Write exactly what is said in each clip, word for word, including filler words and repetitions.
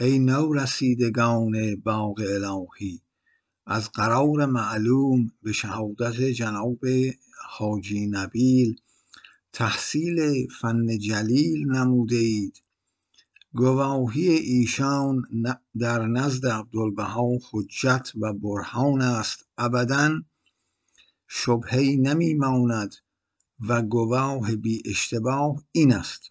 ای نو رسیدگان باغ الهی، از قرار معلوم به شهادت جناب حاجی نبیل تحصیل فن جلیل نموده اید. گواهی ایشان در نزد عبدالبها حجت و برهان است، ابداً شبهه‌ای نمی ماند و گواه بی اشتباه این است.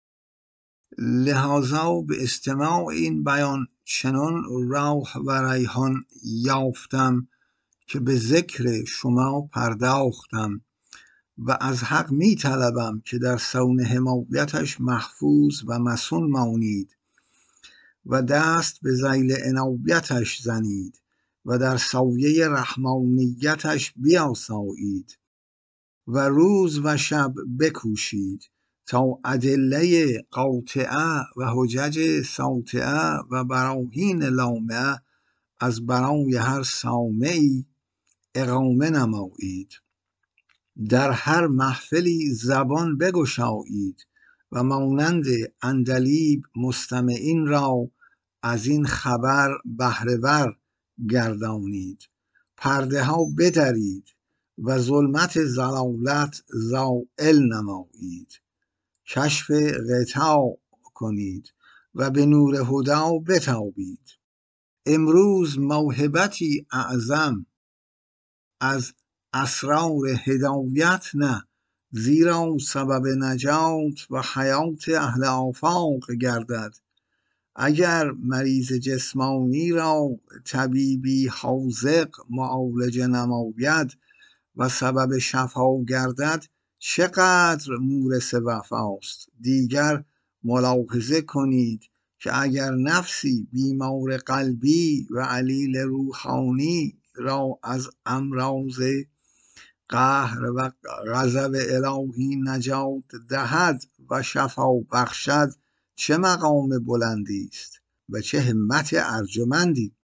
لحاظا به استماع این بیان چنان روح و ریحان یافتم که به ذکر شما پرداختم و از حق می طلبم که در صون حمایتش محفوظ و مصون مانید و دست به ذیل عنایتش زنید و در سایه رحمانیتش بیاسایید و روز و شب بکوشید تا ادله قاطعه و حجج ساطعه و براهین لامعه از برای هر سامعی اقامه نمایید. در هر محفلی زبان بگشایید و مانند عندلیب مستمعین را از این خبر بهره ور گردانید. پرده ها بدرید و ظلمت ضلالت زائل نمایید. کشف غطا کنید و به نور هدی بتابید. امروز موهبتی اعظم از اسرار هدایت نه، زیرا سبب نجات و حیات اهل آفاق گردد. اگر مریض جسمانی را طبیبی حاذق معالجه نماید و سبب شفا گردد، چقدر مورث وفاست. دیگر ملاحظه کنید که اگر نفسی بیمار قلبی و علیل روحانی را از امراض قهر و غضب الهی نجات دهد و شفا بخشد، چه مقام بلندی است و چه همت ارجمندی.